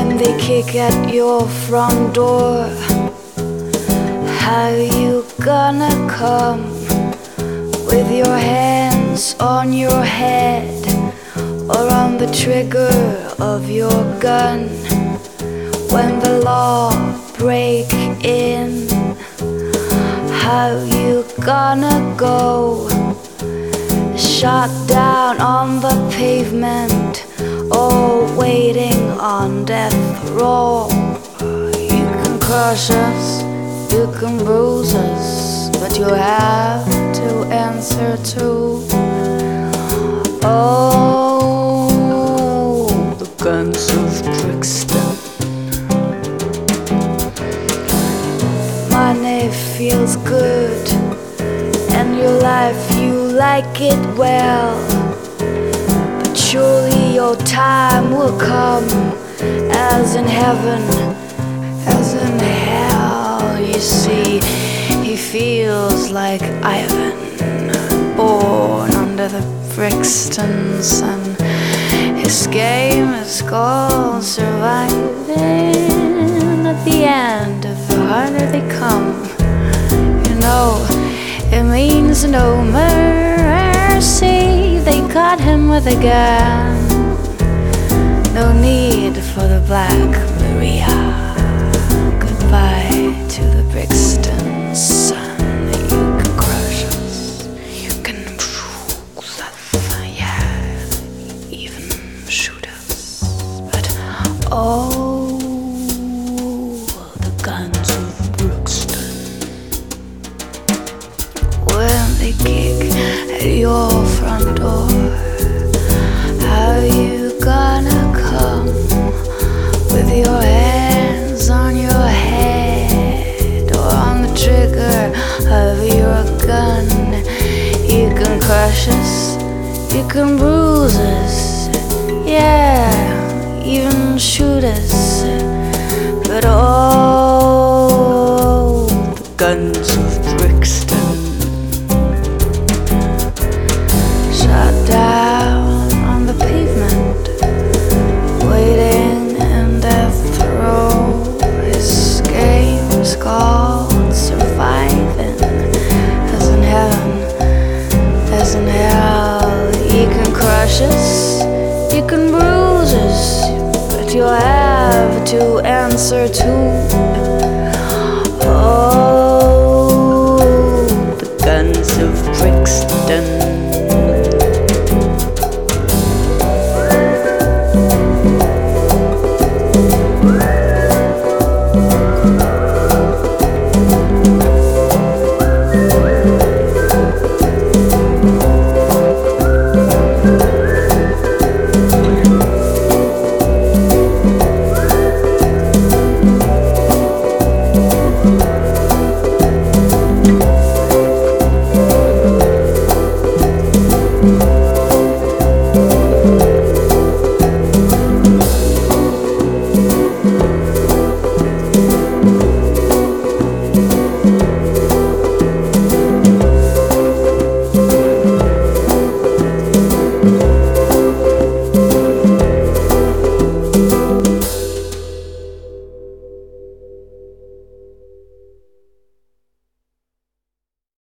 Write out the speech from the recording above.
when they kick at your front door? How you gonna come with your hands on your head or on the trigger of your gun when the law break in? How you gonna go shot down on the pavement or waiting on death row? You can crush us, you can bruise us, but you have to answer too. Oh, the guns of Brixton. Money feels good, and your life, you like it well. But surely your time will come, as in heaven, as in hell. You see, he feels like Ivan, born under the Brixton sun. His game is called surviving. At the end of the harder they come, you know, it means no mercy. They caught him with a gun. No need for the Black Maria. Goodbye to the Brixton sun. You can crush us, you can bruise us, yeah, even shoot us. But oh, the guns of Brixton. When they kick at your front door, how you gonna come with your hands on your head or on the trigger of your gun? You can crush us, you can bruise us, yeah, even shoot us. But oh, the guns of Brixton. Shot down on the pavement, waiting in death row. His game's called surviving. As in heaven, as in hell. You can crush us, you can bruise us, but you'll have to answer too.